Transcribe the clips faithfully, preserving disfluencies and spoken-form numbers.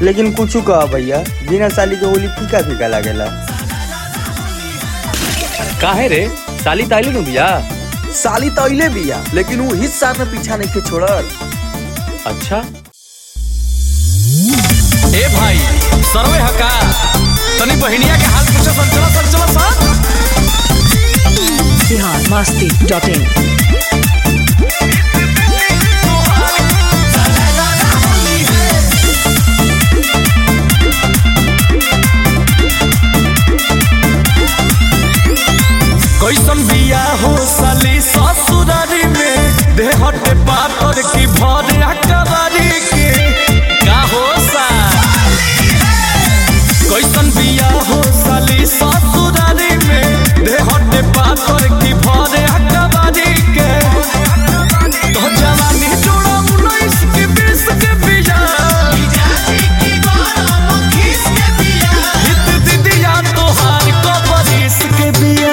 लेकिन कुछ कह भैया, बिना साली के होली फीका फीका लागेला। काहे रे? साली ताइले नु बिया? साली तैले बिया, लेकिन वो हित साथ में पीछा नहीं के छोड़ल। अच्छा ए भाई सरवे हका तनी बहिनिया के हाल पूछो सन चला सन चला सन बिहार मस्ती डॉट इन। कैसन बिया हो साली ससुरारी में देहटे पातर की भर अकबारी के का हो सा कैसन बिया हो साली ससुरारी में देहटे पातर की भर अकबारी के तो जवानी जोड़ा उन्नीस के बीस के बिया हित दीदिया तोहार कबरीस के बिया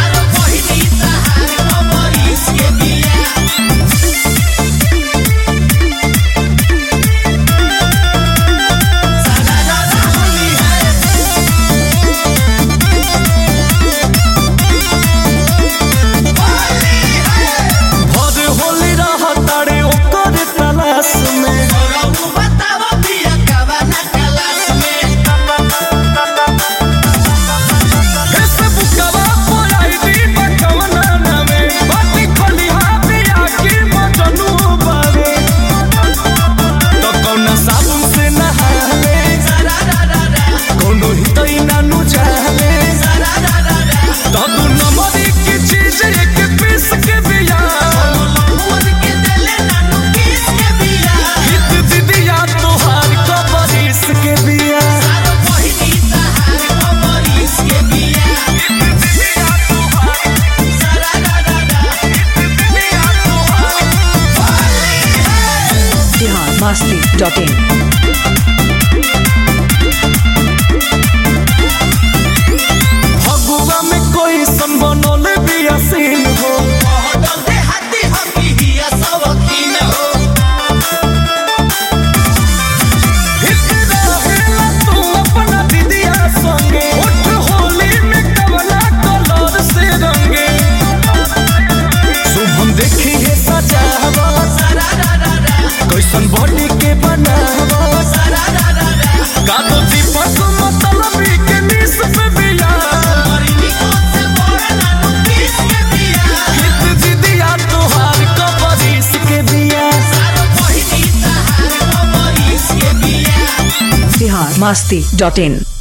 मस्ती डॉट इन। भगुआ में कोई संबनोल बिया सीन हो हित रहेला तू अपना दीदिया संगे उठ होली में कवला कलर से रंगे शुभम देखी है सजावा कैसन बॉडी के बनावा का तो दीपक मतलबी के निस पे बिया हित दीदिया तोहार कबरीस के बिया बिहार मस्ती डॉट इन।